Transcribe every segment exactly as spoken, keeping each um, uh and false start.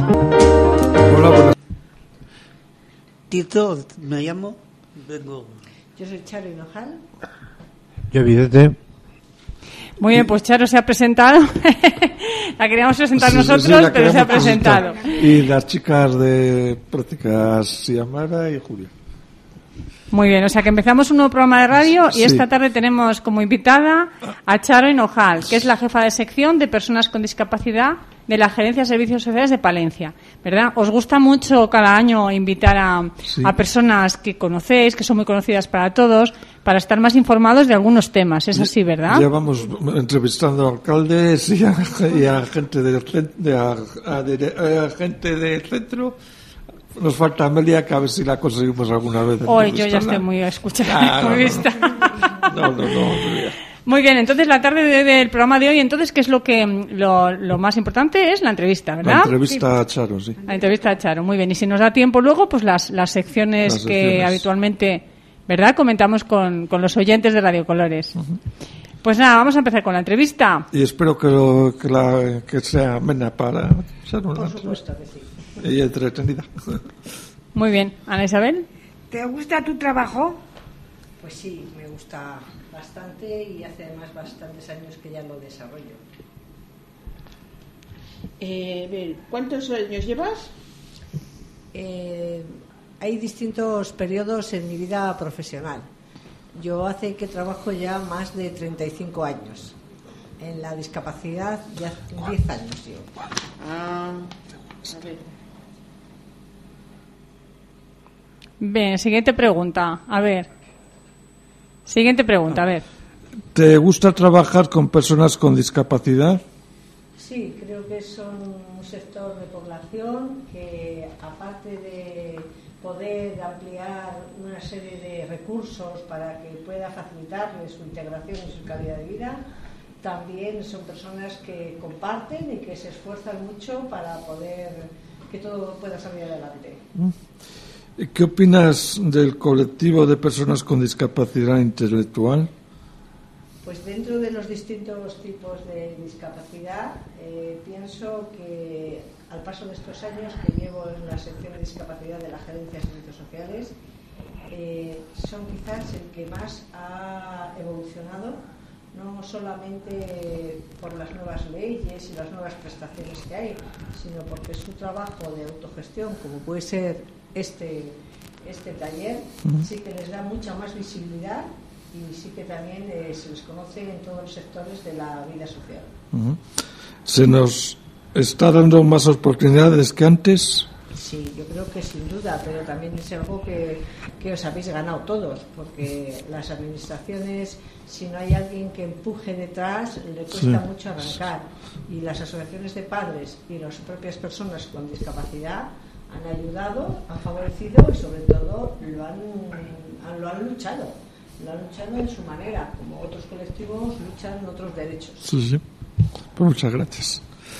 Hola, buenas. Tito, me llamo. Vengo. Yo soy Charo Hinojal. Yo, evidente. Muy bien, pues Charo se ha presentado. La queríamos presentar Sí, sí, nosotros, sí, la pero se ha queremos presentado. presentar. Y las chicas de prácticas, Xiomara y Julia. Muy bien, o sea que empezamos un nuevo programa de radio y Sí. esta tarde tenemos como invitada a Charo Hinojal, que es la jefa de sección de personas con discapacidad de la Gerencia de Servicios Sociales de Palencia, ¿verdad? Os gusta mucho cada año invitar a, Sí. a personas que conocéis, que son muy conocidas para todos, para estar más informados de algunos temas, es así, ¿verdad? Ya vamos entrevistando a alcaldes y a, y a gente del cen- de, a, a, de- a gente del centro. Nos falta Amelia, que a ver si la conseguimos alguna vez. Hoy yo ya entrevistarla. estoy muy escuchada, Ah, no, muy no, vista. No, no, no. Amelia. Muy bien, entonces la tarde de- del programa de hoy, entonces, ¿qué es lo que lo, lo más importante? Es la entrevista, ¿verdad? La entrevista a Charo, sí. La entrevista a Charo, muy bien. Y si nos da tiempo luego, pues las, las secciones Las que secciones. habitualmente, ¿verdad?, comentamos con, con los oyentes de Radio Colores. Pues nada, vamos a empezar con la entrevista. Y espero que, lo, que, la, que sea amena para ser una Por supuesto que sí. y entretenida. Muy bien. Ana Isabel. ¿Te gusta tu trabajo? Pues sí, me gusta bastante y hace además bastantes años que ya lo desarrollo. Eh, bien, ¿cuántos años llevas? Eh, hay distintos periodos en mi vida profesional. Yo hace que trabajo ya más de treinta y cinco años. En la discapacidad ya diez años llevo. Ah, a ver. Bien, siguiente pregunta. A ver. Siguiente pregunta, a ver. ¿Te gusta trabajar con personas con discapacidad? Sí, creo que son un sector de población que, aparte de poder ampliar una serie de recursos para que pueda facilitarles su integración y su calidad de vida, también son personas que comparten y que se esfuerzan mucho para poder que todo pueda salir adelante. ¿Qué opinas del colectivo de personas con discapacidad intelectual? Pues dentro de los distintos tipos de discapacidad, eh, pienso que al paso de estos años que llevo en la sección de discapacidad de la Gerencia de Servicios Sociales, eh, son quizás el que más ha evolucionado, no solamente por las nuevas leyes y las nuevas prestaciones que hay, sino porque su trabajo de autogestión, como puede ser este, este taller, sí que les da mucha más visibilidad y sí que también eh, se les conoce en todos los sectores de la vida social. Uh-huh. ¿Se nos está dando más oportunidades que antes? Sí, yo creo que sin duda, pero también es algo que, que os habéis ganado todos, porque las administraciones, si no hay alguien que empuje detrás, le cuesta Sí. mucho arrancar. Y las asociaciones de padres y las propias personas con discapacidad han ayudado, han favorecido y sobre todo lo han, han- lo han luchado. Lo han luchado en su manera, como otros colectivos luchan en otros derechos. Sí, sí. Pues muchas gracias.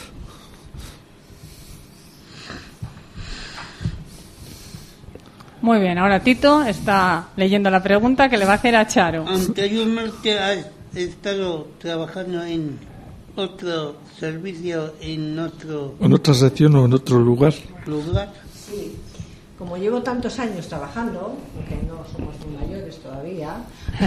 Muy bien, ahora Tito está leyendo la pregunta que le va a hacer a Charo. Anteriormente has estado trabajando en otro servicio, en otro ¿En otra sección o en otro lugar? lugar. Sí, como llevo tantos años trabajando, aunque no somos muy mayores todavía,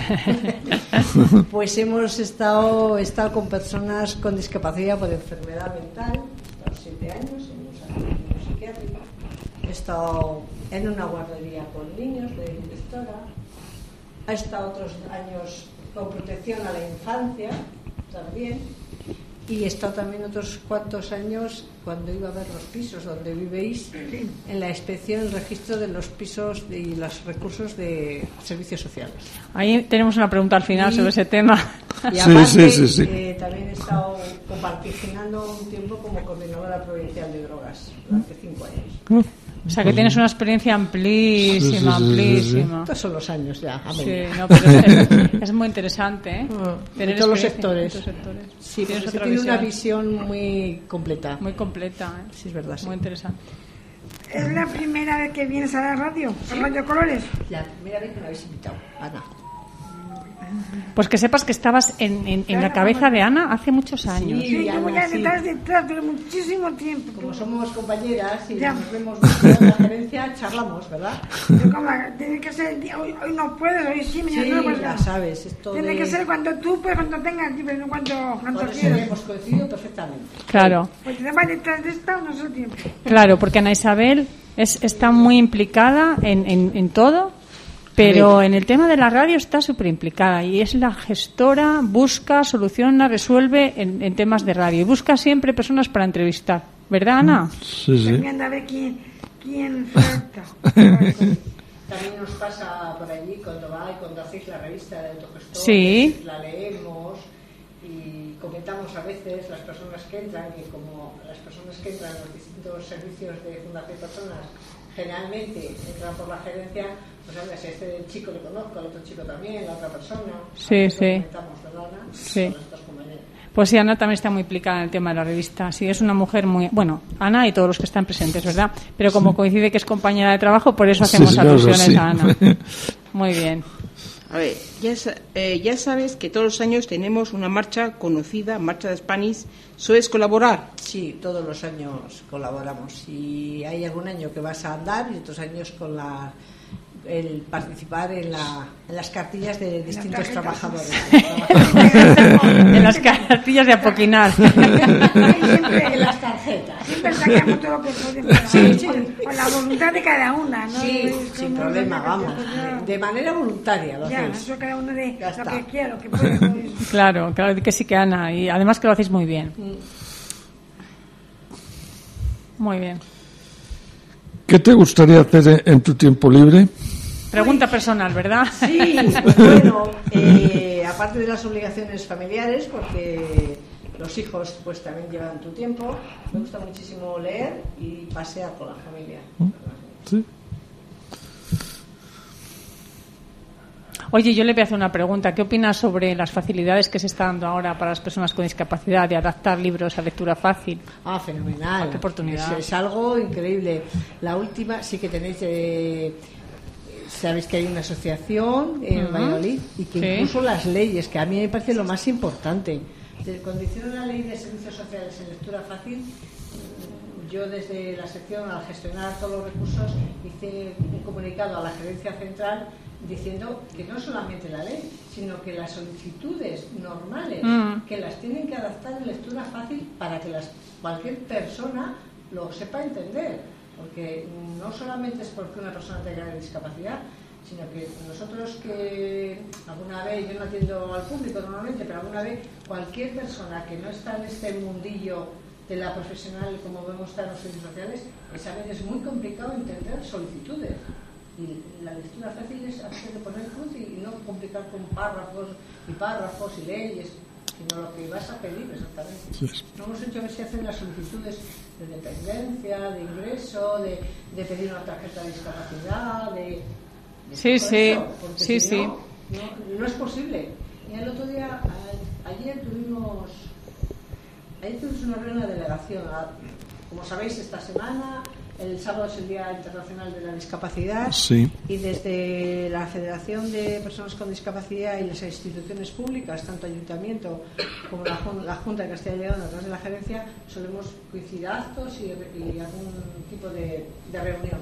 pues hemos estado, he estado con personas con discapacidad por enfermedad mental, he estado siete años en un servicio psiquiátrico, he estado en una guardería con niños de directora, he estado otros años con protección a la infancia también, y he estado también otros cuantos años cuando iba a ver los pisos donde vivéis, en la inspección, el registro de los pisos y los recursos de servicios sociales. Ahí tenemos una pregunta al final Y- sobre ese tema. Y Sí, aparte, sí, sí, sí. eh, también he estado compaginando un tiempo como coordinadora provincial de drogas durante cinco años. O sea que tienes una experiencia amplísima, Sí, sí, sí, sí, sí. amplísima. Estos son los años ya, a Sí, media. no, pero es, es- es muy interesante, ¿eh? Mm, Tener en todos los experiencia sectores. en todos los sectores. Sí, Tienes porque se otra tiene una visión visión muy completa. muy completa, ¿eh? Sí, es verdad, sí. Muy interesante. ¿Es la primera vez que vienes a la radio? ¿A Radio Colores? La primera vez que me habéis invitado, Ana. Pues que sepas que estabas en, en, en la cabeza de Ana hace muchos años. Sí, yo voy a Ana, sí. detrás, detrás, pero muchísimo tiempo. Como somos compañeras y Ya. nos vemos mucho en la gerencia, charlamos, ¿verdad? Yo como, tiene que ser, hoy, hoy no puedes, hoy sí, mañana Sí, no, pues ya no. sabes, esto Tiene de... que ser cuando tú, pues cuando tengas, pero no cuando, cuando Por eso quieras. hemos coincidido perfectamente. Claro, Pues te va detrás de esta no sé tiempo. claro, porque Ana Isabel es, está muy implicada en, en, en todo, pero en el tema de la radio está súper implicada y es la gestora, busca, soluciona, resuelve en, en temas de radio y busca siempre personas para entrevistar, ¿verdad, Ana? Sí, sí. También a ver quién, quién falta. También nos pasa por allí cuando va y cuando hacéis la revista de autogestor, Sí. la leemos y comentamos a veces las personas que entran, que como las personas que entran en los distintos servicios de Fundación Personas generalmente entran por la gerencia, pues hablas, este chico lo conozco, al otro chico también, la otra persona. Sí, a veces sí. lo comentamos, ¿verdad, Ana? Sí. Con nuestros compañeros. Pues sí, Ana también está muy implicada en el tema de la revista. Sí, es una mujer muy... Bueno, Ana y todos los que están presentes, ¿verdad? Pero como coincide que es compañera de trabajo, por eso hacemos Sí, claro, alusiones sí. a Ana. Muy bien. A ver, ya, sa- eh, ya sabes que todos los años tenemos una marcha conocida, Marcha de Spanish. ¿Sueles colaborar? Sí, todos los años colaboramos y hay algún año que vas a andar y otros años con la el participar en, la, en las cartillas de distintos trabajadores. En las cartillas de apoquinar. Siempre, En las tarjetas. siempre sacamos todo lo que podemos. Sí, sí. Con, con la voluntad de cada una, ¿no? Sí, Es sin como problema, una- vamos. De manera voluntaria lo Ya, hacéis. eso cada uno de Ya lo está. que quiera, lo que puede. pues. Claro, claro que sí que Ana. Y además que lo hacéis muy bien. Muy bien. ¿Qué te gustaría hacer en tu tiempo libre? Pregunta personal, ¿verdad? Sí, pues bueno, eh, aparte de las obligaciones familiares, porque los hijos pues también llevan tu tiempo, me gusta muchísimo leer y pasear con la familia. Sí. Oye, yo le voy a hacer una pregunta. ¿Qué opinas sobre las facilidades que se está dando ahora para las personas con discapacidad de adaptar libros a lectura fácil? Ah, fenomenal. Ah, qué oportunidad. Es, es algo increíble. La última, sí que tenéis, eh, sabéis que hay una asociación en Ujú. Valladolid y que Sí. incluso las leyes, que a mí me parece lo más importante. De- Cuando hicieron la ley de servicios sociales en lectura fácil, yo desde la sección, al gestionar todos los recursos, hice un comunicado a la gerencia central diciendo que no solamente la ley, sino que las solicitudes normales, Mm. que las tienen que adaptar en lectura fácil para que las, cualquier persona lo sepa entender. Porque no solamente es porque una persona tenga discapacidad, sino que nosotros que alguna vez, yo no atiendo al público normalmente, pero alguna vez cualquier persona que no está en este mundillo de la profesional como vemos estar en los servicios sociales, pues a veces es muy complicado entender solicitudes. Y la lectura fácil es hacer de poner cruz y no complicar con párrafos y párrafos y leyes, sino lo que vas a pedir exactamente. Sí. No hemos hecho que se hacen las solicitudes de dependencia, de ingreso, de, de pedir una tarjeta de discapacidad, de... de Sí, todo sí, eso, porque sí, si sí. No, no, no es posible. Y el otro día, a- ayer tuvimos, ayer tuvimos una reunión de delegación. A- Como sabéis, esta semana, el sábado es el Día Internacional de la Discapacidad. Sí. Y desde la Federación de Personas con Discapacidad y las instituciones públicas, tanto Ayuntamiento como la, Jun- la Junta de Castilla y León, a través de la gerencia, solemos coincidir actos y, y algún tipo de, de reunión.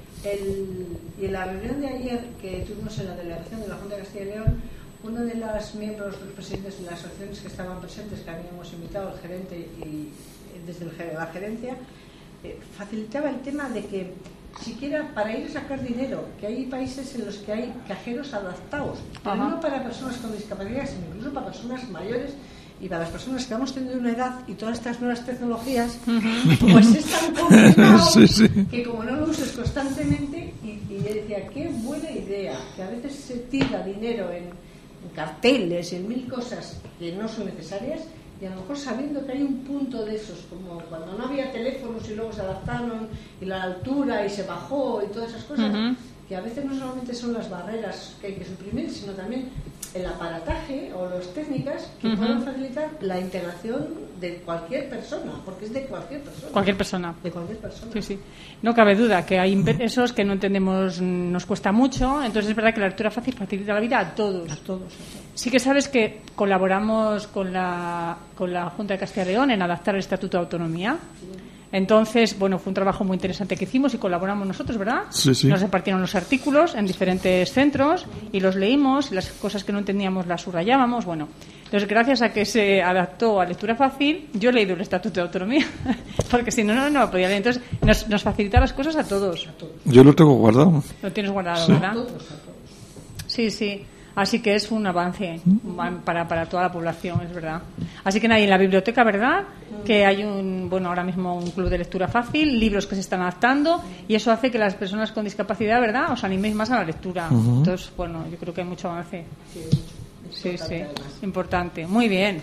El, y en la reunión de ayer que tuvimos en la delegación de la Junta de Castilla y León, uno de los miembros, los presidentes de las asociaciones que estaban presentes, que habíamos invitado al gerente y desde el, ge- la gerencia, eh, facilitaba el tema de que siquiera para ir a sacar dinero, que hay países en los que hay cajeros adaptados, pero Ajá. no para personas con discapacidad, sino incluso para personas mayores y para las personas que vamos teniendo una edad y todas estas nuevas tecnologías, pues es tan complicado Sí, sí. que como no lo uses constantemente, y, y yo decía, qué buena idea, que a veces se tira dinero en, en carteles, en mil cosas que no son necesarias, y a lo mejor sabiendo que hay un punto de esos, como cuando no había teléfonos y luego se adaptaron, y la altura y se bajó y todas esas cosas, Ujú. que a veces no solamente son las barreras que hay que suprimir, sino también el aparataje o las técnicas que Uh-huh. puedan facilitar la integración de cualquier persona, porque es de cualquier persona. Cualquier persona. De cualquier persona. Sí, sí. No cabe duda que hay esos que no entendemos, nos cuesta mucho, entonces es verdad que la lectura fácil facilita la vida a todos. A todos. Sí que sabes que colaboramos con la, con la Junta de Castilla y León en adaptar el Estatuto de Autonomía. Entonces, bueno, fue un trabajo muy interesante que hicimos y colaboramos nosotros, ¿verdad? Sí, sí. Nos repartieron los artículos en diferentes centros y los leímos, y las cosas que no entendíamos las subrayábamos, bueno. Entonces, gracias a que se adaptó a lectura fácil, yo he leído el Estatuto de Autonomía, porque si no, no, no lo podía leer. Entonces, nos, nos facilita las cosas a todos. Yo lo tengo guardado. Lo tienes guardado, Sí. ¿verdad? A todos, a todos. Sí, sí. Así que es un avance para, para toda la población, es verdad. Así que nadie en la biblioteca, ¿verdad? Que hay un, bueno, ahora mismo un club de lectura fácil, libros que se están adaptando, y eso hace que las personas con discapacidad, ¿verdad?, os animéis más a la lectura. Uh-huh. Entonces, bueno, yo creo que hay mucho avance. Sí, sí, importante. Muy bien.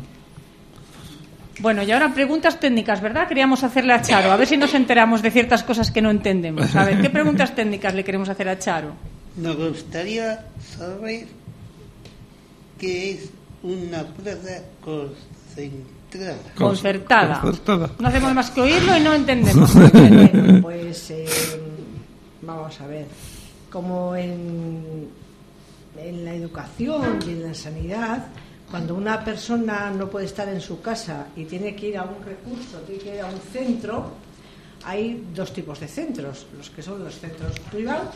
Bueno, y ahora preguntas técnicas, ¿verdad? Queríamos hacerle a Charo, a ver si nos enteramos de ciertas cosas que no entendemos. A ver, ¿qué preguntas técnicas le queremos hacer a Charo? Nos gustaría saber qué es una plaza concentrada. Concertada. Concertada. No hacemos más que oírlo y no entendemos. Bueno, pues eh, vamos a ver. Como en, en la educación y en la sanidad, cuando una persona no puede estar en su casa y tiene que ir a un recurso, tiene que ir a un centro, hay dos tipos de centros, los que son los centros privados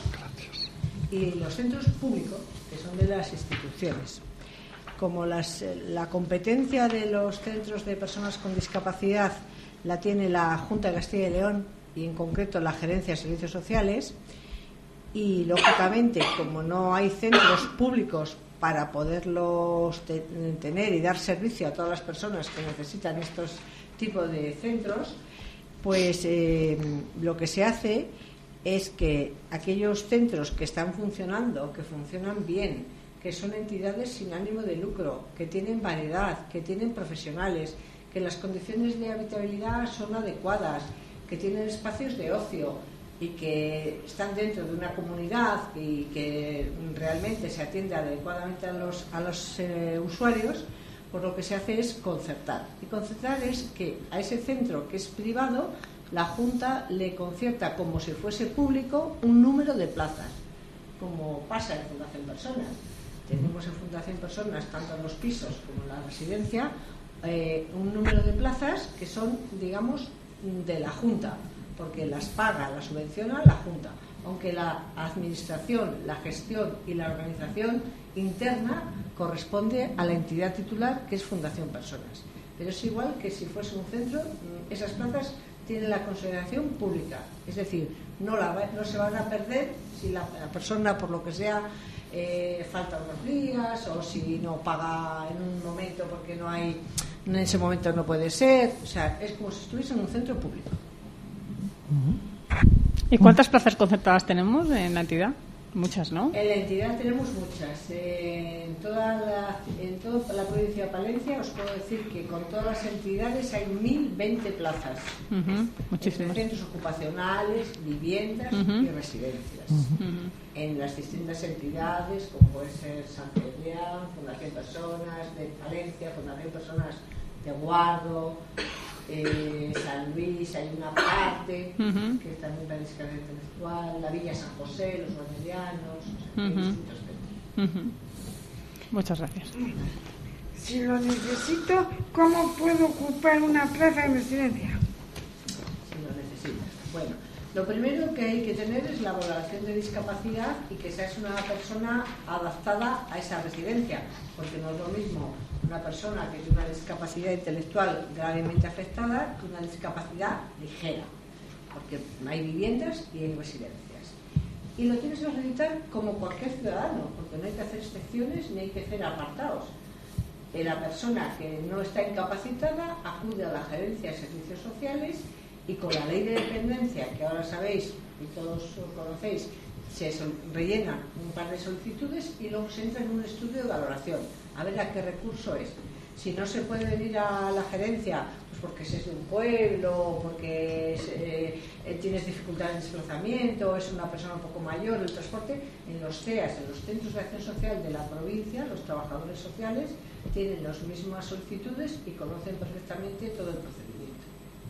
y los centros públicos, que son de las instituciones. Como las, la competencia de los centros de personas con discapacidad la tiene la Junta de Castilla y León, y en concreto la Gerencia de Servicios Sociales, y lógicamente como no hay centros públicos para poderlos te- tener y dar servicio a todas las personas que necesitan estos tipos de centros, pues eh, lo que se hace es que aquellos centros que están funcionando, que funcionan bien, que son entidades sin ánimo de lucro, que tienen variedad, que tienen profesionales, que las condiciones de habitabilidad son adecuadas, que tienen espacios de ocio y que están dentro de una comunidad y que realmente se atiende adecuadamente a los, a los eh, usuarios, pues lo que se hace es concertar. Y concertar es que a ese centro que es privado, la Junta le concierta como si fuese público un número de plazas, como pasa en Fundación Personas. Tenemos en Fundación Personas, tanto en los pisos como en la residencia, eh, un número de plazas que son, digamos, de la Junta, porque las paga, las subvenciona la Junta, aunque la administración, la gestión y la organización interna corresponde a la entidad titular, que es Fundación Personas. Pero es igual que si fuese un centro, esas plazas tienen la consideración pública, es decir, no, la, no se van a perder si la, la persona, por lo que sea, eh, falta unos días, o si no paga en un momento porque no hay, en ese momento no puede ser. O sea, es como si estuviese en un centro público. ¿Y cuántas plazas concertadas tenemos en la entidad? Muchas, ¿no? En la entidad tenemos muchas. Eh, en, toda la, en toda la provincia de Palencia os puedo decir que con todas las entidades hay mil veinte plazas. Uh-huh. En Muchísimas. centros ocupacionales, viviendas Uh-huh. y residencias. Uh-huh. En las distintas entidades, como puede ser San Cebrián, Fundación Personas de Palencia, Fundación Personas de Guardo, eh, San Luis, hay una parte Uh-huh. que también para discapacidad intelectual, la Villa San José, los Guarnerianos, o sea, hay Uh-huh. distintos centros. Uh-huh. Muchas gracias. Si lo necesito, ¿cómo puedo ocupar una plaza en residencia? Si lo necesitas. Bueno, lo primero que hay que tener es la valoración de discapacidad y que seas una persona adaptada a esa residencia, porque no es lo mismo una persona que tiene una discapacidad intelectual gravemente afectada que una discapacidad ligera, porque hay viviendas y hay residencias. Y lo tienes que acreditar como cualquier ciudadano, porque no hay que hacer excepciones ni hay que hacer apartados. Eh, La persona que no está incapacitada acude a la Gerencia de Servicios Sociales y con la ley de dependencia, que ahora sabéis y todos conocéis, se sol- rellenan un par de solicitudes y luego se entra en un estudio de valoración, a ver a qué recurso es. Si no se puede venir a la gerencia, pues porque es de un pueblo, porque es, eh, eh, tienes dificultad en desplazamiento, es una persona un poco mayor, el transporte, en los C E A S, en los Centros de Acción Social de la provincia, los trabajadores sociales tienen las mismas solicitudes y conocen perfectamente todo el procedimiento.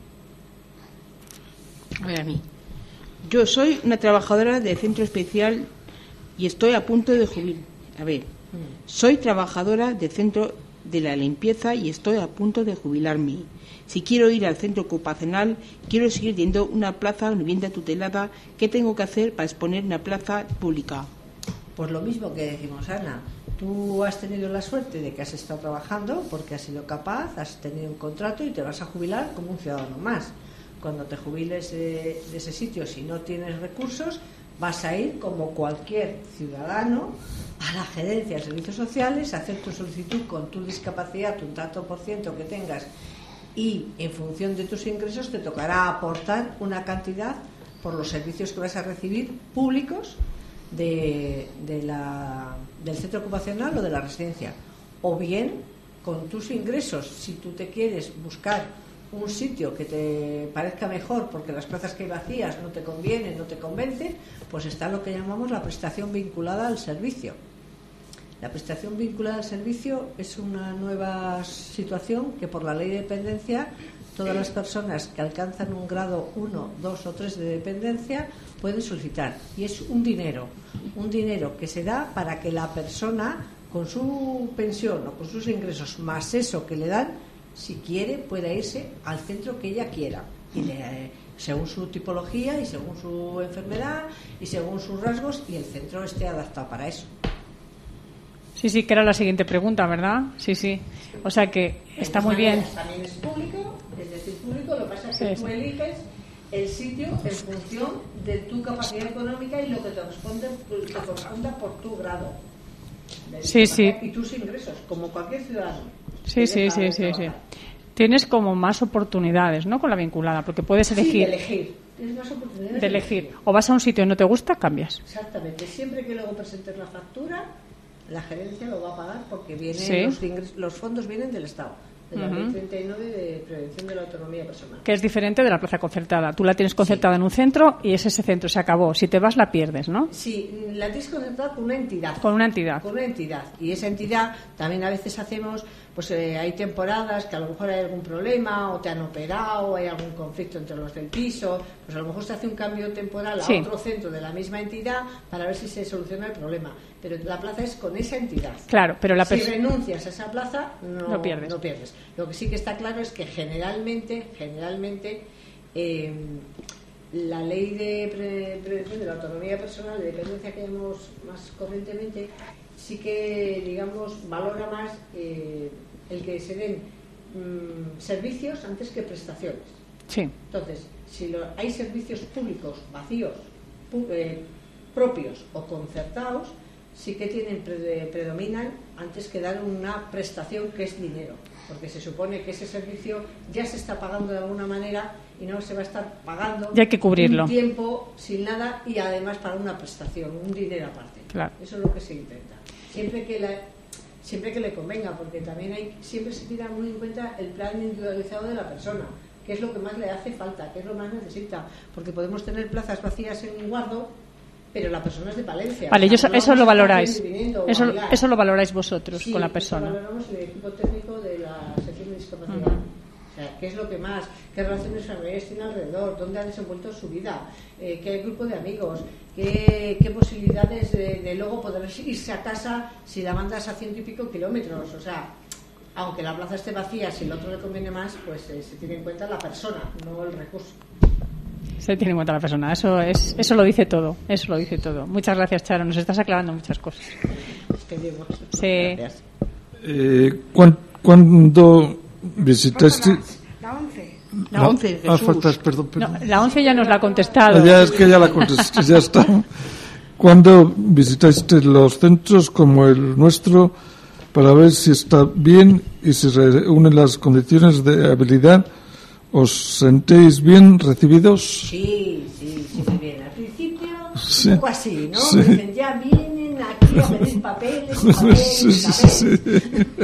A ver, a mí. Yo soy una trabajadora de centro especial y estoy a punto de jubilar. A ver, soy trabajadora de centro de la limpieza y estoy a punto de jubilarme. Si quiero ir al centro ocupacional, quiero seguir teniendo una plaza, una vivienda tutelada, ¿qué tengo que hacer para exponer una plaza pública? Pues lo mismo que decimos, Ana. Tú has tenido la suerte de que has estado trabajando porque has sido capaz, has tenido un contrato y te vas a jubilar como un ciudadano más. Cuando te jubiles de, de ese sitio, si no tienes recursos, vas a ir como cualquier ciudadano a la gerencia de servicios sociales, a hacer tu solicitud con tu discapacidad, tu tanto por ciento que tengas, y en función de tus ingresos te tocará aportar una cantidad por los servicios que vas a recibir públicos de, de la, del centro ocupacional o de la residencia. O bien, con tus ingresos, si tú te quieres buscar un sitio que te parezca mejor porque las plazas que hay vacías no te convienen, no te convencen, pues está lo que llamamos la prestación vinculada al servicio. La prestación vinculada al servicio es una nueva situación que por la ley de dependencia todas las personas que alcanzan un grado uno, dos o tres de dependencia pueden solicitar, y es un dinero, un dinero que se da para que la persona con su pensión o con sus ingresos más eso que le dan, si quiere, pueda irse al centro que ella quiera, y le, según su tipología y según su enfermedad y según sus rasgos, y el centro esté adaptado para eso. Sí, sí, que era la siguiente pregunta, ¿verdad? Sí, sí. O sea que está muy bien. También es público, es decir, público, lo que pasa es que sí, tú sí. eliges el sitio en función de tu capacidad económica y lo que te corresponde, te corresponda por tu grado. Sí, sí. Y tus ingresos, como cualquier ciudadano. Sí, sí, sí, sí, sí. Tienes como más oportunidades, ¿no? Con la vinculada, porque puedes elegir. Sí, de elegir. Tienes más oportunidades de elegir. O vas a un sitio y no te gusta, cambias. Exactamente. Siempre que luego presentes la factura, la gerencia lo va a pagar porque vienen sí. los, ingres, los fondos vienen del Estado, de la uh-huh. Ley treinta y nueve de prevención de la autonomía personal. Que es diferente de la plaza concertada. Tú la tienes concertada sí. en un centro y es ese centro, se acabó. Si te vas, la pierdes, ¿no? Sí, la tienes concertada con una entidad. Con una entidad. Con una entidad. Y esa entidad también a veces hacemos, pues eh, hay temporadas que a lo mejor hay algún problema o te han operado, hay algún conflicto entre los del piso, pues a lo mejor se hace un cambio temporal a sí. otro centro de la misma entidad para ver si se soluciona el problema. Pero la plaza es con esa entidad. Claro, pero la si pers- renuncias a esa plaza, no, no, pierdes. no pierdes. Lo que sí que está claro es que generalmente, generalmente, eh, la ley de pre- prevención de la autonomía personal, de dependencia que llamamos más corrientemente, sí que, digamos, valora más eh, el que se den mmm, servicios antes que prestaciones. Sí. Entonces, si lo, hay servicios públicos vacíos, pu- eh, propios o concertados, sí que tienen pre- predominan antes que dar una prestación que es dinero, porque se supone que ese servicio ya se está pagando de alguna manera y no se va a estar pagando y hay que cubrirlo. Un tiempo sin nada y además para una prestación, un dinero aparte. Claro. Eso es lo que se intenta. Siempre que la, siempre que le convenga, porque también hay siempre se tira muy en cuenta el plan individualizado de la persona, que es lo que más le hace falta, que es lo más necesita, porque podemos tener plazas vacías en Guardo, pero la persona es de Palencia. Vale, o sea, yo, no eso lo valoráis. Eso, eso lo valoráis vosotros sí, con la persona. Eso lo valoramos el equipo técnico de la sección de discapacidad. Uh-huh. O sea, ¿qué es lo que más? ¿Qué relaciones familiares tiene alrededor? ¿Dónde ha desenvuelto su vida? Eh, ¿Qué grupo de amigos? ¿Qué, qué posibilidades de, de luego poder irse a casa si la mandas a ciento y pico kilómetros? O sea, aunque la plaza esté vacía, si el otro le conviene más, pues eh, se tiene en cuenta la persona, no el recurso. Se tiene en cuenta la persona, eso es, eso lo dice todo, eso lo dice todo. Muchas gracias, Charo, nos estás aclarando muchas cosas. Sí. Gracias. Eh, ¿cuán, ¿Cuándo visitaste? La once. La once, Ah, Jesús. faltas, perdón, perdón. No, la once ya nos la ha contestado. Ya es que ya la contesté, ya está. ¿Cuándo visitaste los centros como el nuestro para ver si está bien y si reúnen las condiciones de habilidad? ¿Os sentéis bien recibidos? Sí, sí, sí, muy bien. Al principio, Sí. un poco así, ¿no? Sí. Dicen, ya vienen aquí a pedir papeles, papeles, Sí, sí, sí. papeles.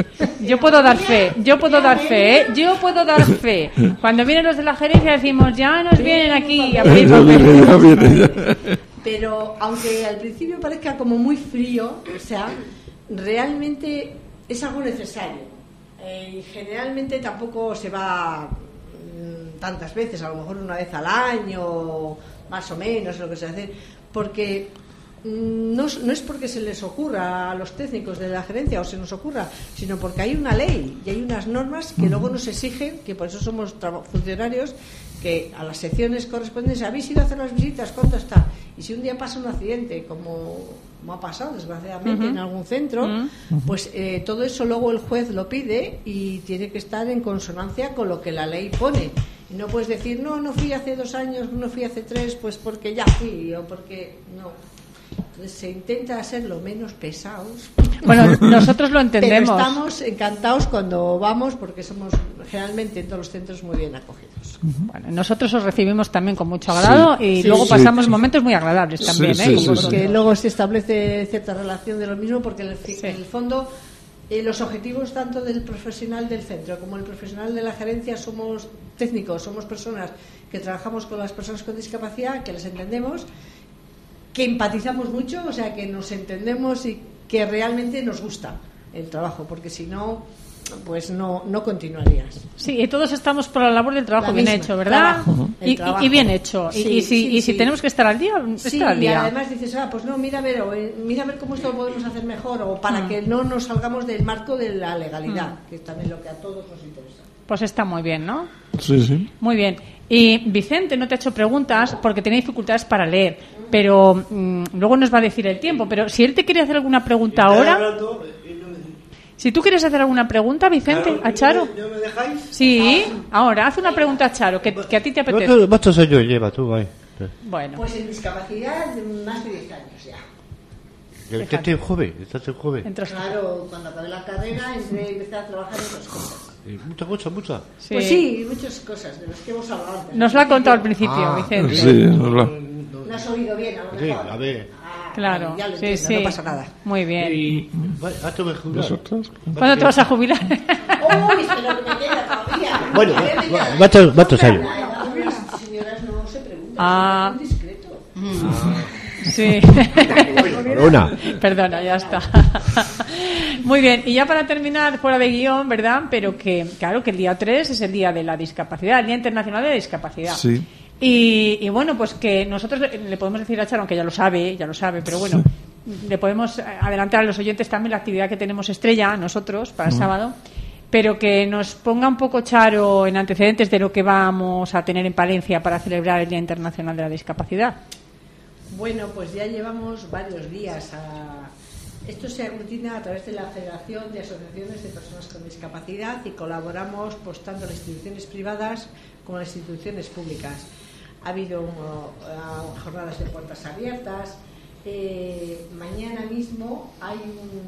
Yo puedo dar fe, yo puedo dar fe, ¿eh? Yo puedo dar fe. Cuando vienen los de la gerencia decimos, ya nos vienen aquí a pedir papel. Pero aunque al principio parezca como muy frío, o sea, realmente es algo necesario. Eh, y generalmente tampoco se va mmm, tantas veces, a lo mejor una vez al año, más o menos, lo que se hace, porque No, no es porque se les ocurra a los técnicos de la gerencia o se nos ocurra, sino porque hay una ley y hay unas normas que luego nos exigen, que por eso somos funcionarios, que a las secciones correspondientes habéis ido a hacer las visitas, ¿cuánto está? Y si un día pasa un accidente, como, como ha pasado desgraciadamente uh-huh. en algún centro, uh-huh. pues eh, todo eso luego el juez lo pide y tiene que estar en consonancia con lo que la ley pone. Y no puedes decir, no, no fui hace dos años, no fui hace tres, pues porque ya fui o porque no. Entonces se intenta ser lo menos pesados. Bueno, nosotros lo entendemos. Pero estamos encantados cuando vamos porque somos generalmente en todos los centros muy bien acogidos. Bueno, nosotros os recibimos también con mucho agrado sí, y sí, luego sí, pasamos sí. momentos muy agradables también. Sí, ¿eh? sí, sí, porque sí. luego se establece cierta relación de lo mismo porque en el, sí. en el fondo eh, los objetivos tanto del profesional del centro como el profesional de la gerencia somos técnicos, somos personas que trabajamos con las personas con discapacidad, que les entendemos, que empatizamos mucho, o sea, que nos entendemos y que realmente nos gusta el trabajo, porque si no, pues no, no continuarías. Sí, y todos estamos por la labor del trabajo la bien misma, hecho, ¿verdad? Trabajo, y, trabajo. y bien hecho. Sí, y, y, si, sí, y si sí. tenemos que estar al día, sí, estar al día. Y además dices, ah, pues no, mira a ver, o, eh, mira a ver cómo esto lo podemos hacer mejor, o para mm. que no nos salgamos del marco de la legalidad, mm. que es también lo que a todos nos interesa. Pues está muy bien, ¿no? Sí, sí. Muy bien. Y Vicente no te ha hecho preguntas porque tiene dificultades para leer, pero mmm, luego nos va a decir el tiempo. Pero si él te quiere hacer alguna pregunta ahora... Si tú quieres hacer alguna pregunta, Vicente, claro, a Charo. ¿no me dejáis? Sí, ahora, haz una pregunta a Charo, que, que a ti te apetece. ¿Cuántos, cuántos años lleva tú ahí? Bueno. Pues en discapacidad, más de diez años ya. ¿Estás en joven? ¿Estás en joven? Entonces, Claro, cuando acabé la carrera entré, empecé a trabajar en otras cosas. Muchas, muchas, muchas. sí. Pues sí, muchas cosas de las que hemos hablado antes. Nos lo ha contado al principio, Ah, Vicente. Sí, nos lo- No has oído bien, a lo Sí, mejor. a ver. Ah, Claro, ya lo sí, entiendo, sí. no pasa nada. Muy bien. Y, ¿a te voy a jubilar? ¿Vosotros? ¿Cuándo te vas a jubilar? Uy, pero que me queda todavía. Bueno, Todavía me queda. ¿cuántos, cuántos años? La edad de las señoras no se preguntan, Ah. es muy discreto. Sí. Una. Perdona, ya está. Muy bien, y ya para terminar, fuera de guión, ¿verdad? Pero que, claro, que el día tres es el Día de la Discapacidad, el Día Internacional de la Discapacidad. Sí. Y, y bueno, pues que nosotros le, le podemos decir a Charo, aunque ya lo sabe, ya lo sabe, pero bueno, le podemos adelantar a los oyentes también la actividad que tenemos estrella, nosotros, para el Mm. sábado, pero que nos ponga un poco, Charo, en antecedentes de lo que vamos a tener en Palencia para celebrar el Día Internacional de la Discapacidad. Bueno, pues ya llevamos varios días. A... Esto se aglutina a través de la Federación de Asociaciones de Personas con Discapacidad y colaboramos pues tanto las instituciones privadas como las instituciones públicas. Ha habido uh, jornadas de puertas abiertas. Eh, mañana mismo hay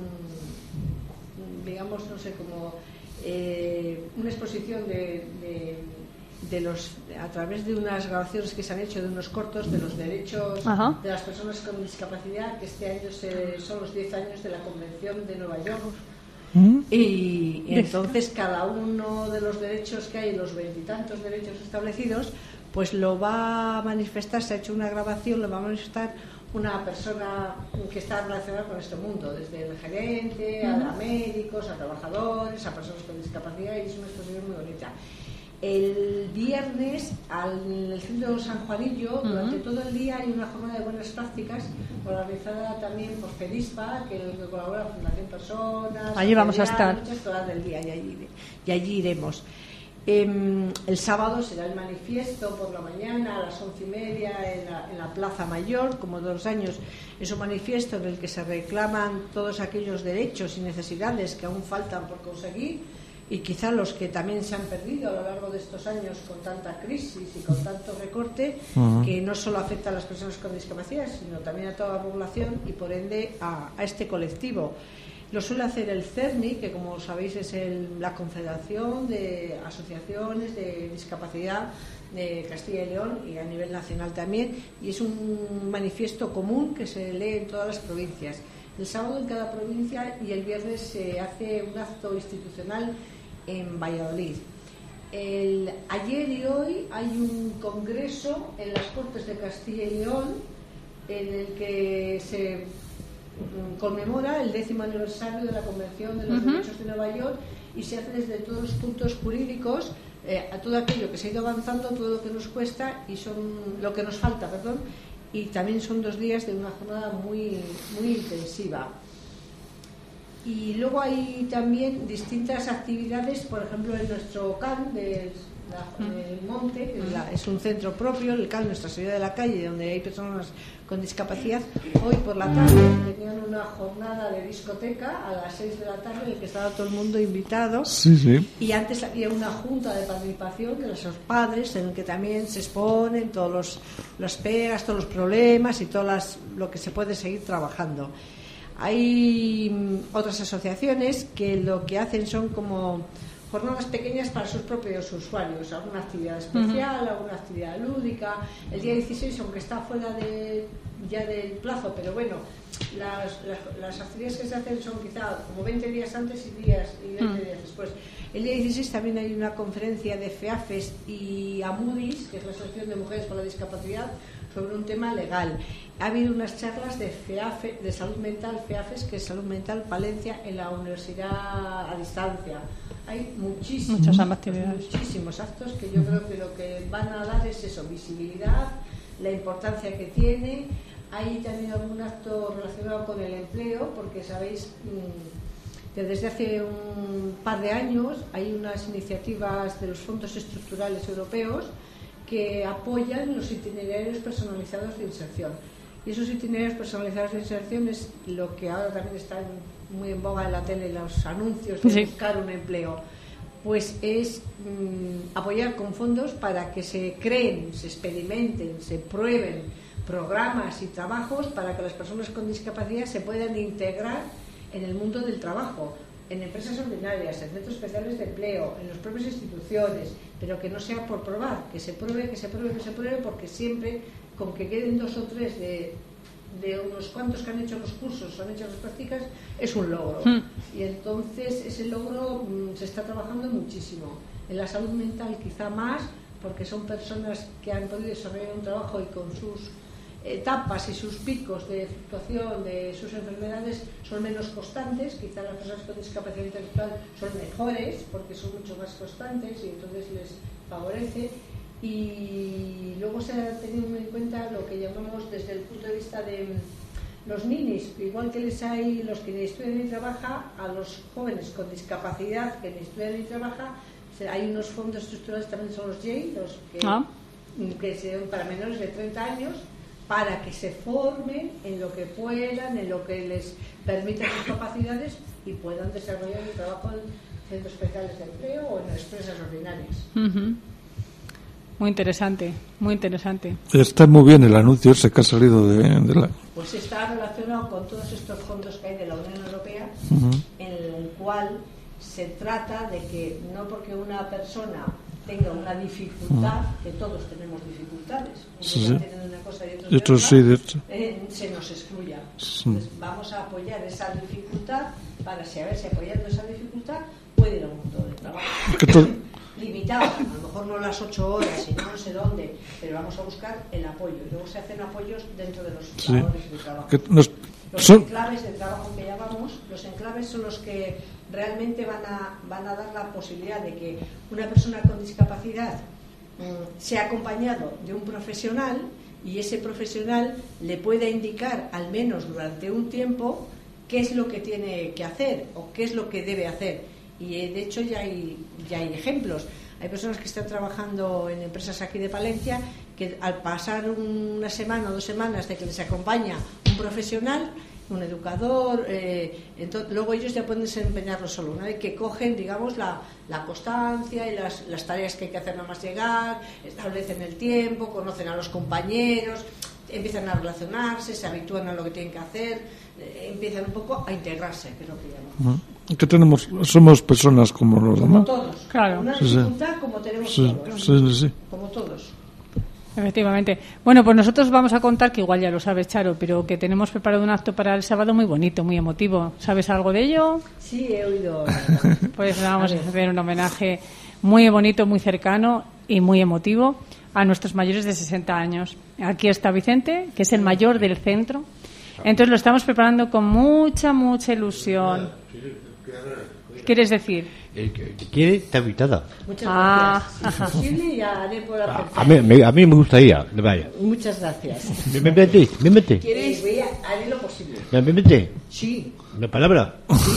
un, digamos, no sé cómo, eh, una exposición de, de, de los, a través de unas grabaciones que se han hecho de unos cortos de los derechos Ajá. de las personas con discapacidad, que este año se, son los diez años de la Convención de Nueva York. ¿Mm? Y, y entonces cada uno de los derechos que hay, los veintitantos derechos establecidos, pues lo va a manifestar, se ha hecho una grabación, lo va a manifestar una persona que está relacionada con este mundo, desde el gerente, a, a médicos, a trabajadores, a personas con discapacidad, y es una exposición muy bonita. El viernes, al, en el centro de San Juanillo, uh-huh. durante todo el día hay una jornada de buenas prácticas organizada también por FEDISPA, que, que colabora la Fundación Personas. Allí vamos a estar. Muchas horas del día y allí, y allí iremos. Eh, el sábado será el manifiesto por la mañana a las once y media en la, en la Plaza Mayor, como todos los años. Es un manifiesto en el que se reclaman todos aquellos derechos y necesidades que aún faltan por conseguir, y quizá los que también se han perdido a lo largo de estos años con tanta crisis y con tanto recorte, uh-huh. que no solo afecta a las personas con discapacidad, sino también a toda la población y por ende a, a este colectivo. Lo suele hacer el CERNI, que como sabéis es el, la Confederación de Asociaciones de Discapacidad de Castilla y León, y a nivel nacional también, y es un manifiesto común que se lee en todas las provincias. el sábado en cada provincia y el viernes se hace un acto institucional en Valladolid. El, ayer y hoy hay un congreso en las Cortes de Castilla y León en el que se conmemora el décimo aniversario de la Convención de los uh-huh. Derechos de Nueva York y se hace desde todos los puntos jurídicos eh, a todo aquello que se ha ido avanzando, todo lo que nos cuesta y son lo que nos falta, perdón, y también son dos días de una jornada muy, muy intensiva. Y luego hay también distintas actividades, por ejemplo en nuestro C A N del, del Monte, que es, la, es un centro propio, el C A N, Nuestra Señora de la Calle, donde hay personas con discapacidad. Hoy por la tarde tenían una jornada de discoteca a las seis de la tarde en la que estaba todo el mundo invitado. Sí, sí. Y antes había una junta de participación que los padres, en el que también se exponen todos los, los pegas, todos los problemas y todo las, lo que se puede seguir trabajando. Hay otras asociaciones que lo que hacen son como jornadas pequeñas para sus propios usuarios, alguna actividad especial, uh-huh. alguna actividad lúdica. El día dieciséis, aunque está fuera de, ya del plazo, pero bueno, las, las, las actividades que se hacen son quizá como veinte días antes y, días, y veinte uh-huh. días después. El día dieciséis también hay una conferencia de FEAFES y AMUDIS, que es la Asociación de Mujeres con la Discapacidad, sobre un tema legal. Ha habido unas charlas de FEAFE, de salud mental, FEAFES, que es salud mental Palencia, en la universidad a distancia. Hay muchísimos, muchísimos actos que yo creo que lo que van a dar es eso, visibilidad, la importancia que tiene. Hay también algún acto relacionado con el empleo, porque sabéis que desde hace un par de años hay unas iniciativas de los fondos estructurales europeos que apoyan los itinerarios personalizados de inserción. Y esos itinerarios personalizados de inserción es lo que ahora también está muy en boga en la tele, los anuncios de sí. buscar un empleo. Pues es mmm, apoyar con fondos para que se creen, se experimenten, se prueben programas y trabajos para que las personas con discapacidad se puedan integrar en el mundo del trabajo, en empresas ordinarias, en centros especiales de empleo, en las propias instituciones, pero que no sea por probar, que se pruebe, que se pruebe, que se pruebe, porque siempre con que queden dos o tres de, de unos cuantos que han hecho los cursos o han hecho las prácticas, es un logro. Mm. Y entonces ese logro mm, se está trabajando muchísimo. En la salud mental quizá más, porque son personas que han podido desarrollar un trabajo y con sus etapas y sus picos de fluctuación de sus enfermedades son menos constantes. Quizá las personas con discapacidad intelectual son mejores porque son mucho más constantes y entonces les favorece. Y luego se ha tenido en cuenta lo que llamamos desde el punto de vista de los ninis, igual que les hay los que ni estudian ni trabajan, a los jóvenes con discapacidad que ni estudian ni trabajan, hay unos fondos estructurales, también son los J E I, los que, ah. que son para menores de treinta años, para que se formen en lo que puedan, en lo que les permitan sus capacidades y puedan desarrollar el trabajo en centros especiales de empleo o en las empresas ordinarias. Uh-huh. Muy interesante, muy interesante. Está muy bien el anuncio ese que ha salido de, de la... Pues está relacionado con todos estos fondos que hay de la Unión Europea, uh-huh. en el cual se trata de que no porque una persona tenga una dificultad, uh-huh. que todos tenemos dificultades, sí, sí. tienen una cosa y otros, y otros sí, de hecho. Eh, se nos excluya. Sí. Entonces vamos a apoyar esa dificultad para si a ver si apoyando esa dificultad puede ir a un mundo de trabajo. Limitado, a lo mejor no las ocho horas y no, no sé dónde, pero vamos a buscar el apoyo. Y luego se hacen apoyos dentro de los sí. labores de trabajo. Que nos... Los son... enclaves de trabajo que llamamos, los enclaves son los que realmente van a, van a dar la posibilidad de que una persona con discapacidad mmm, sea acompañado de un profesional y ese profesional le pueda indicar, al menos durante un tiempo, qué es lo que tiene que hacer o qué es lo que debe hacer. Y de hecho ya hay, ya hay ejemplos. Hay personas que están trabajando en empresas aquí de Palencia que al pasar una semana o dos semanas de que les acompaña un profesional, un educador, eh, entonces, luego ellos ya pueden desempeñarlo solo. Una vez que cogen, digamos, la, la constancia y las, las tareas que hay que hacer nada más llegar, establecen el tiempo, conocen a los compañeros, empiezan a relacionarse, se habitúan a lo que tienen que hacer, eh, empiezan un poco a integrarse, que es lo que llamamos. Que tenemos, somos personas como los como demás. Todos. Claro. Una sí, dificultad sí. como tenemos sí, todos. Sí, sí, sí. Como todos. Efectivamente. Bueno, pues nosotros vamos a contar, que igual ya lo sabes, Charo, pero que tenemos preparado un acto para el sábado muy bonito, muy emotivo. ¿Sabes algo de ello? Sí, he oído. Pues vamos a hacer un homenaje muy bonito, muy cercano y muy emotivo a nuestros mayores de sesenta años. Aquí está Vicente, que es el mayor del centro. Entonces lo estamos preparando con mucha, mucha ilusión. ¿Qué quieres decir? El que quiere está invitada. Muchas Ah. gracias. Si es posible, ya haré por la A mí, me- a mí me gustaría. Vaya. Muchas gracias. ¿Me, me mete? ¿Me mete? Eh, voy a, haré lo posible. ¿Me, me mete? Sí. ¿Una palabra?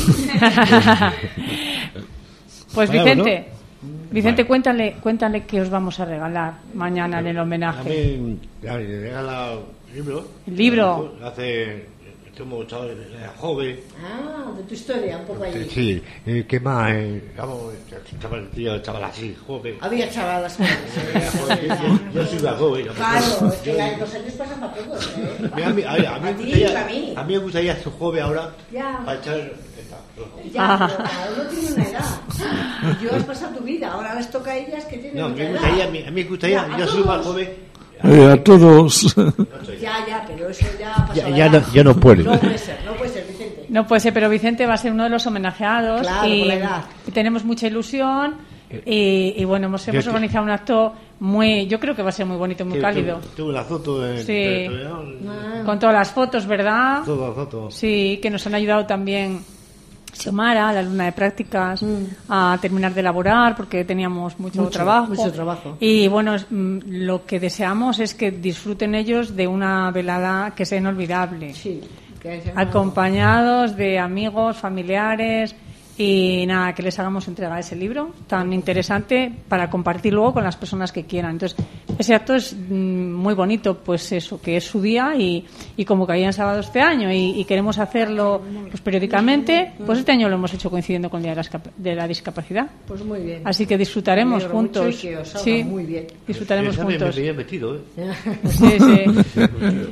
Pues Claro, Vicente, Vicente, Vale. cuéntale, cuéntale qué os vamos a regalar mañana en el A homenaje. mí a mí me regala un libro. El libro. Hace... Como chaval, era joven. Ah, de tu historia, un poco allí. Sí, eh, ¿qué más? Eh, vamos, chaval, tío, chaval así, joven. Había chavalas jóvenes. Yo, yo soy más joven. ¿no? Claro, es que Yo- la- los años pasan para todos, ¿eh? A mí, a mí, a mí, a mí A me ti, gustaría, a mí. a mí me gustaría ser joven ahora Ya. para echar esta. Ya, pero cada uno tiene una edad. Yo has pasado tu vida, ahora les toca a ellas que tienen No, otra me edad. gustaría, a mí, a mí me gustaría, Ya, a yo soy más todos. joven. Eh, a todos. Ya, ya, pero eso ya ha pasado. Ya- la ya edad. no- ya no puede. No puede ser, no puede ser, Vicente. No puede ser, pero Vicente va a ser uno de los homenajeados Claro, y, por la edad. y tenemos mucha ilusión y, y bueno, hemos, hemos que- organizado un acto muy, yo creo que va a ser muy bonito, muy Que cálido, Tuve, tuve la foto en Sí. en- Ah. con todas las fotos, ¿verdad? Toda la foto. Sí, que nos han ayudado también Xiomara, la alumna de prácticas, Mm. a terminar de elaborar porque teníamos mucho, Mucho, trabajo. mucho trabajo. Y bueno, es- mm, lo que deseamos es que disfruten ellos de una velada que sea inolvidable. Sí. Que se- Acompañados de amigos, familiares y nada, que les hagamos entrega de ese libro tan interesante para compartir luego con las personas que quieran. Entonces, ese acto es mm, muy bonito, pues eso, que es su día y, y como caía en sábado este año y, y queremos hacerlo pues periódicamente, pues este año lo hemos hecho coincidiendo con el Día de la, Escap- de la Discapacidad. Pues muy bien. Así que disfrutaremos Me alegro mucho juntos. y que os salga Sí, muy bien. disfrutaremos Esa me- juntos. Me, me metido, ¿eh? Sí, sí.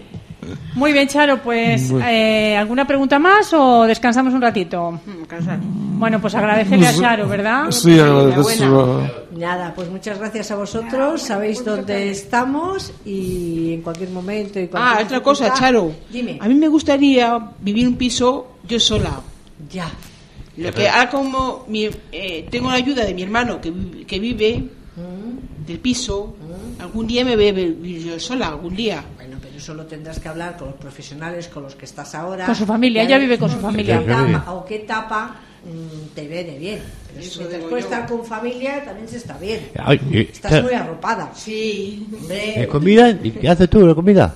Muy bien, Charo, pues eh, ¿alguna pregunta más o descansamos un ratito? Bueno, pues agradecerle a Charo, ¿verdad? Sí, agradecerlo. Nada, pues muchas gracias a vosotros. Sabéis dónde estamos y en cualquier momento. Y Ah, cualquier otra cosa, dificultad- Charo. Dime. A mí me gustaría vivir un piso yo sola. Ya. Lo que ahora como mi, eh, tengo la ayuda de mi hermano que, vi- que vive del piso, algún día me voy a vivir yo sola, algún día. Bueno, pero eso lo tendrás que hablar con los profesionales con los que estás ahora. Con su familia, Ya ella de- vive con su qué familia. etapa- o qué etapa mm, te viene bien. Pero Eso mientras digo puedes yo. estar con familia también se está bien. Ay, eh, Estás está- muy arropada. Sí. Hombre, ¿eh, ¿Comida? ¿Y ¿Qué haces tú la comida?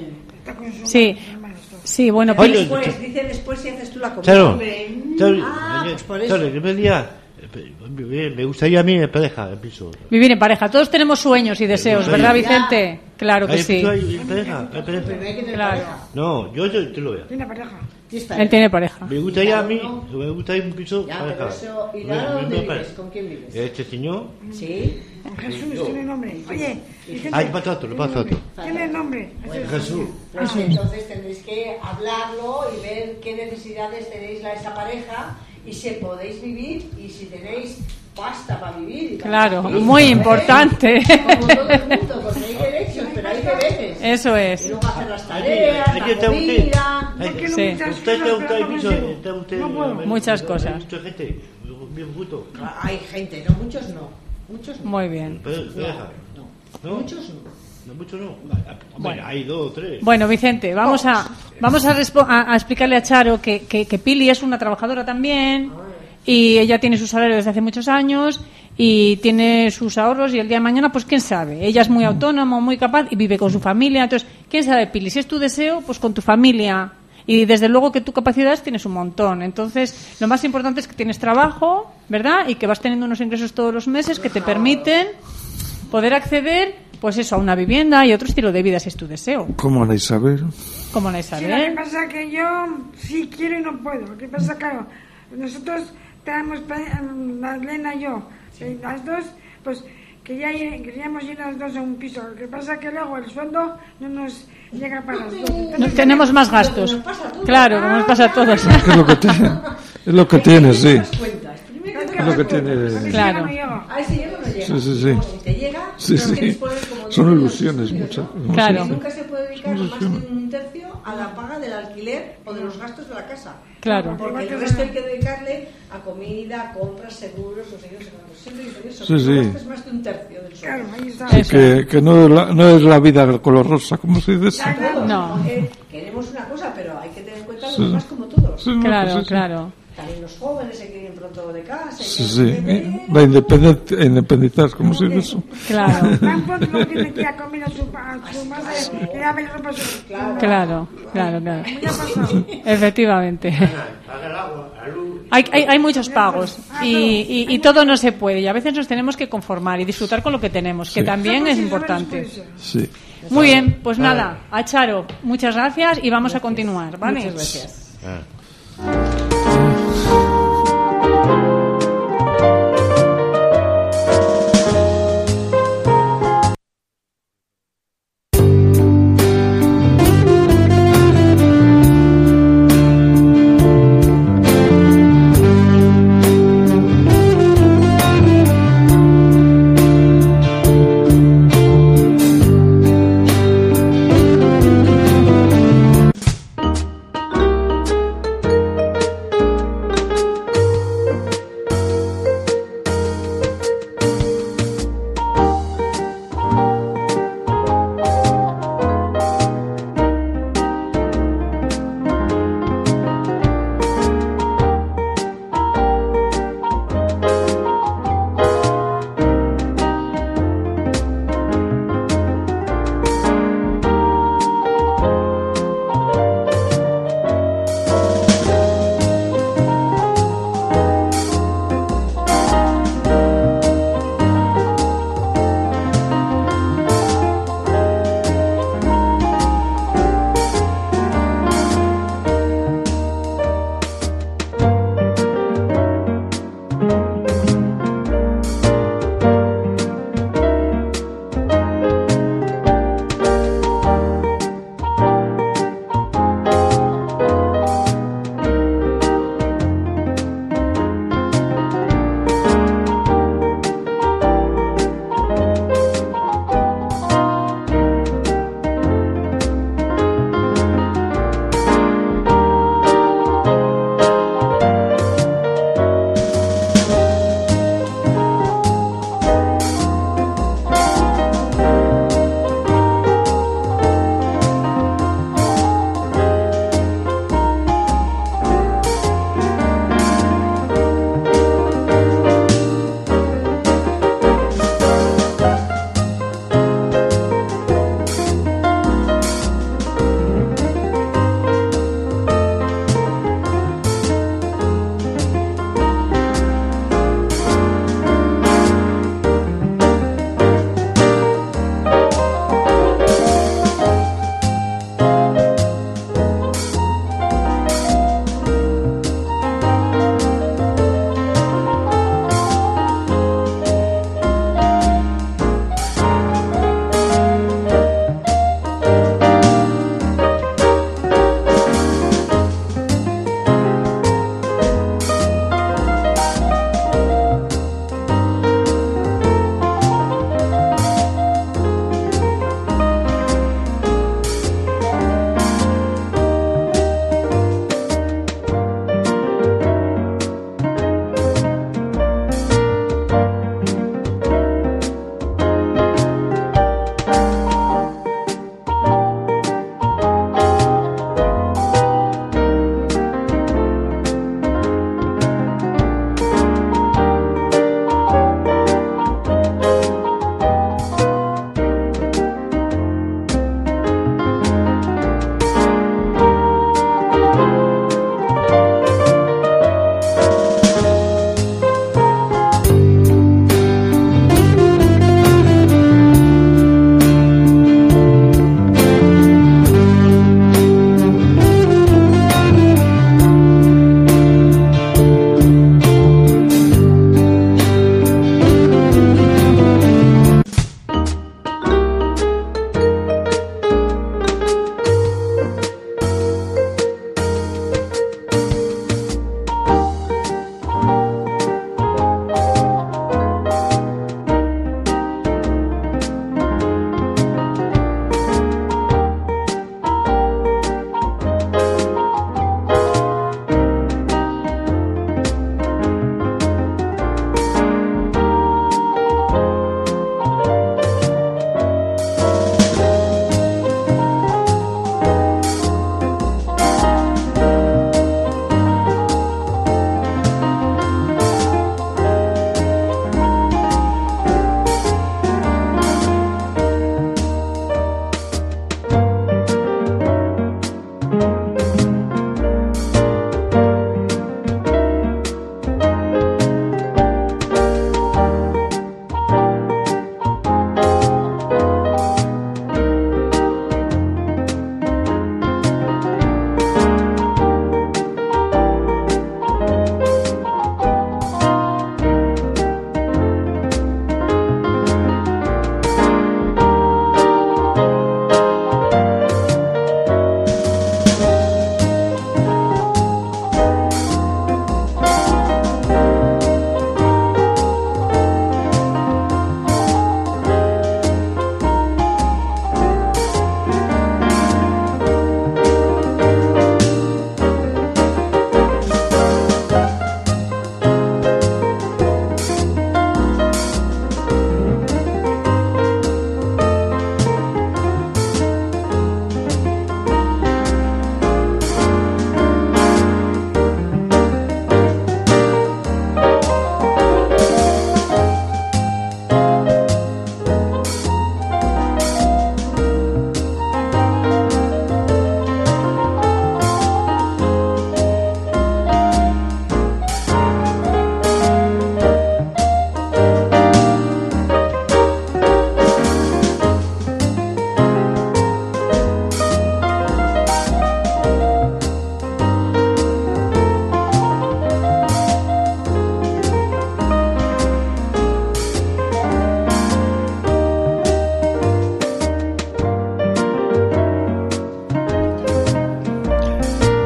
Sí, sí, bueno, Oye, pues, después, dice después si haces tú la comida. Claro. Hombre. Charo, Ah, oye, pues por eso. Charo, que me diga, eh, me me gustaría a mí en pareja el piso. vivir en pareja. Todos tenemos sueños y deseos, Sí. ¿verdad, Ya. Vicente? Claro que ¿Hay sí. piso ahí en pareja? ¿Hay pareja? Pero hay que tener Claro. pareja. No, yo te, te lo veo. Tiene pareja. Tienes pareja. Él tiene pareja. Me gustaría a mí, No. me gustaría un piso Ya, pareja. pero eso... ¿Y Me- ahora me- dónde me vives? parece. ¿Con quién vives? Este señor. Sí. Jesús tiene nombre. Oye, Vicente, Ah, le pasa otro, le pasa otro. tiene nombre. Jesús. Pues entonces tendréis que hablarlo y ver qué necesidades tenéis la esa pareja y si podéis vivir y si tenéis pasta para vivir. Y para Claro, vivir, muy ¿eh? importante. Como todo el mundo, porque hay derechos, pero hay deberes. Eso Y es. luego hacer las tareas, Hay que la estar usted. comida. Yo quiero Sí. muchas Usted está cosas, usted pero hay no piso, consigo. está usted. No puedo. Muchas hay cosas. Mucha gente, bien puto. Hay gente, no muchos no. Muchos no. Muy bien. Pero, pareja. No, ¿No? muchos no. No, mucho no. Hombre, Bueno. hay dos o tres. Bueno, Vicente, vamos a vamos a, respo- a- a explicarle a Charo que, que, que Pili es una trabajadora también y ella tiene su salario desde hace muchos años y tiene sus ahorros y el día de mañana, pues quién sabe. Ella es muy autónoma, muy capaz y vive con su familia. Entonces, quién sabe, Pili, si es tu deseo, pues con tu familia. Y desde luego que tu capacidades tienes un montón. Entonces, lo más importante es que tienes trabajo, ¿verdad? Y que vas teniendo unos ingresos todos los meses que te permiten poder acceder, pues eso, a una vivienda y otro estilo de vida si es tu deseo. ¿Cómo Ana Isabel? Como la Sí, lo que Isabel. pasa es que yo sí quiero y no puedo. Lo que pasa, claro, nosotros tenemos, pa- Marlena y yo, eh, las dos, pues quería ir- queríamos ir las dos a un piso. Lo que pasa es que luego el sueldo no nos llega para las dos. No, Entonces, tenemos más gastos. Claro, como nos pasa a todos. Es lo que tiene, es lo que tiene, sí. Las cuentas. Primero Es lo que tiene. a mí sí Claro. no me llega. a ese llega o no llega. Sí, sí, sí. Luego, si te llega, Sí, pero sí. que dispones como Son ilusiones muchas. Claro. Nunca se puede dedicar más de un tercio a la paga del alquiler o de los gastos de la casa. Claro. Porque el resto hay que dedicarle a comida, compras, seguros, no sé qué, no sé cuántos. Siempre dicen eso, Sí, que sí. no gastes más de un tercio del sueldo. Claro, ahí está. Eso. Que, que no, es la, no es la vida color rosa, como se dice eso. Claro, No. porque queremos una cosa, pero hay que tener en cuenta los Sí. demás como todos. Sí, no, Claro, pues sí, sí. claro. También los jóvenes se quieren pronto de casa. y Sí, que sí. no beber. La independent- independizar, como se dice eso. Claro, Tan pronto como tiene que ir a comer a su, a su madre y darme la ropa a su... Claro. claro, claro, claro. Como ya ha pasado. Efectivamente. Paga el agua, la luz. Hay, hay, hay muchos pagos y, y, y todo no se puede y a veces nos tenemos que conformar y disfrutar con lo que tenemos, que Sí. también es importante. Sí. Muy bien, pues nada, a Charo, muchas gracias y vamos a continuar, ¿vale? Muchas gracias. Ah.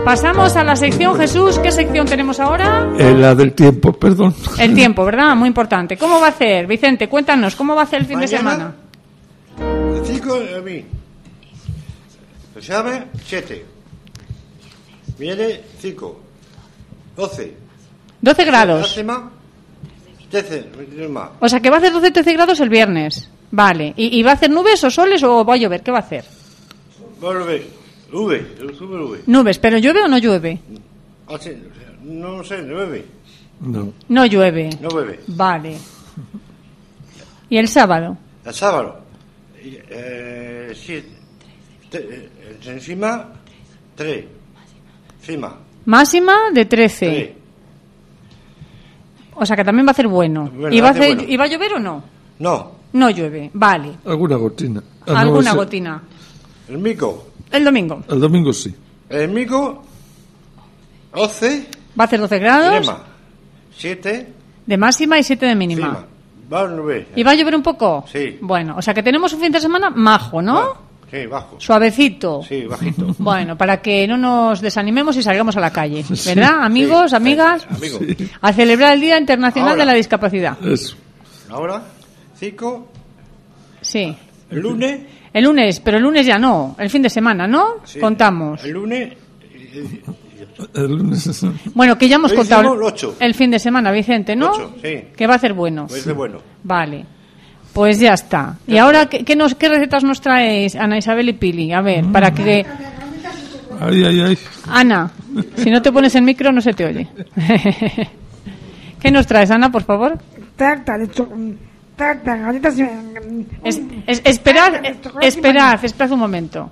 Pasamos a la sección, Jesús. ¿Qué sección tenemos ahora? Eh, la del tiempo, perdón. El tiempo, ¿verdad? Muy importante. ¿Cómo va a hacer? Vicente, cuéntanos, ¿cómo va a hacer el fin de semana? Cinco a mí. Se llama siete. Viene cinco. Doce. doce grados. trece más. O sea, que va a hacer doce trece grados el viernes. Vale. ¿Y, ¿Y va a hacer nubes o soles o va a llover? ¿Qué va a hacer? Va a llover. Nube. Nube. Nubes, ¿pero llueve o no llueve? Ah, sí, no sé, llueve. No. No llueve. No llueve. Vale. ¿Y el sábado? El sábado. Eh, sí. Te, encima, tres. Encima. Máxima de trece. Tres. O sea, que también va a hacer bueno. Bueno, ¿Y, va a hace hacer, bueno. ¿Y va a llover o no? No. No llueve. Vale. Alguna gotina. Ah, no, Alguna ese- gotina. El mico. El domingo. El domingo sí. El mico, once. Va a hacer doce grados Crema. siete. de máxima y siete de mínima. Encima. Va a llover. ¿Y va a llover un poco? Sí. Bueno, o sea que tenemos un fin de semana majo, ¿no? Va. Sí, bajo. Suavecito. Sí, bajito. Bueno, para que no nos desanimemos y salgamos a la calle, ¿verdad? Amigos, Sí, amigas, amigo. a celebrar el Día Internacional Ahora. de la Discapacidad. Eso. Ahora, cinco. Sí. El lunes. El lunes, pero el lunes ya no, el fin de semana, ¿no? Sí. Contamos. El lunes. eh, El lunes. Bueno, que ya hemos Lo contado hicimos el ocho. el fin de semana, Vicente, ¿no? Ocho, sí. Que va a ser bueno. Pues es bueno. Vale. Pues ya está. ¿Y ahora qué, qué, nos, qué recetas nos traéis, Ana Isabel y Pili? A ver, para que... Ay, ay, ay. Ana, si no te pones el micro no se te oye. ¿Qué nos traes, Ana, por favor? Tarta de chocolate. Tarta, galletas. Es, es- esperad, eh, esperad, esperad un momento.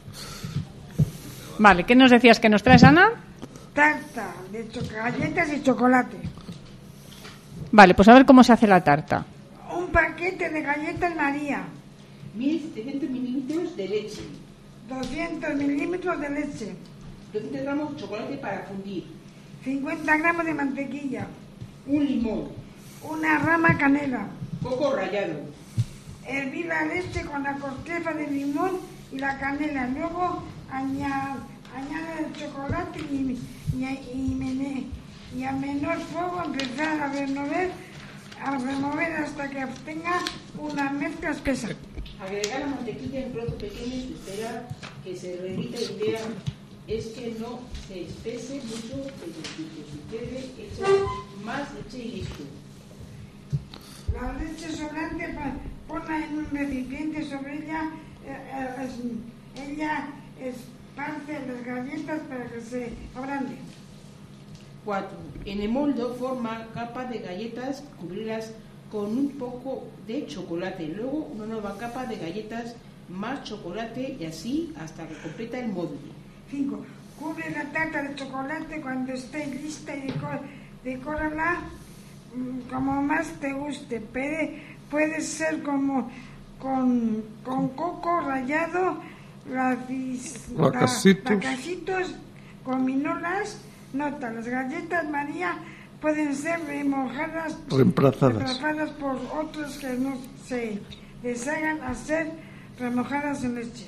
Vale, ¿qué nos decías que nos traes, Ana? Tarta de cho- galletas y chocolate. Vale, pues a ver cómo se hace la tarta. Un paquete de galletas María. mil setecientos mililitros de leche. doscientos milímetros de leche. doscientos gramos de chocolate para fundir. cincuenta gramos de mantequilla. Un limón. Una rama canela. Coco rallado. Hervir la leche con la corteza de limón y la canela. Luego añade, añade el chocolate y, y, y, mene- y a menor fuego empezar a remover, a remover hasta que obtenga una mezcla espesa. Agregar la mantequilla en trozos pequeños y esperar que se derrita. La idea es que no se espese mucho el vestido. Si quiere, echa más leche y listo. La leche sobrante pa- ponla en un recipiente sobre ella. eh, eh, es- ella esparce las galletas para que se ablanden. cuatro. En el molde forma capa de galletas, cubrirlas con un poco de chocolate. Luego una nueva capa de galletas más chocolate y así hasta que completa el molde. cinco. Cubre la tarta de chocolate cuando esté lista y deco- decórala mm, como más te guste. Puede, puede ser como con, con coco rallado, lacis- la- Lacasitos. lacasitos, gominolas. Nota, las galletas María pueden ser remojadas, Reemplazadas. reemplazadas por otras que no se deshagan a ser remojadas en leche.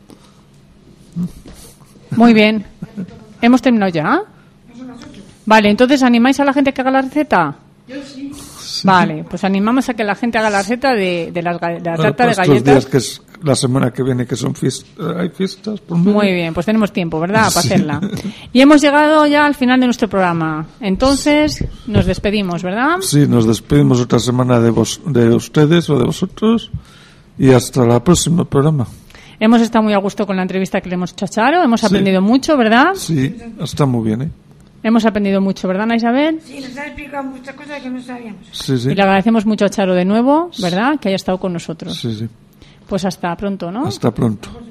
Muy bien. ¿Hemos terminado ya? No son las ocho. Vale, entonces ¿animáis a la gente que haga la receta? Yo sí. Vale, pues animamos a que la gente haga la receta de, de, las, ga- de la Ahora, tarta de para estos días galletas. que es la semana que viene, que son fiestas, hay fiestas por medio. Muy bien, pues tenemos tiempo, ¿verdad? Para Sí. hacerla. Y hemos llegado ya al final de nuestro programa. Entonces, nos despedimos, ¿verdad? Sí, nos despedimos otra semana de, vos, de ustedes o de vosotros y hasta el próximo programa. Hemos estado muy a gusto con la entrevista que le hemos hecho a Charo. Hemos Sí. aprendido mucho, ¿verdad? Sí, está muy bien, ¿eh? Hemos aprendido mucho, ¿verdad, Ana Isabel? Sí, nos ha explicado muchas cosas que no sabíamos. Sí, sí. Y le agradecemos mucho a Charo de nuevo, ¿verdad? Que haya estado con nosotros. Sí, sí. Pues hasta pronto, ¿no? Hasta pronto.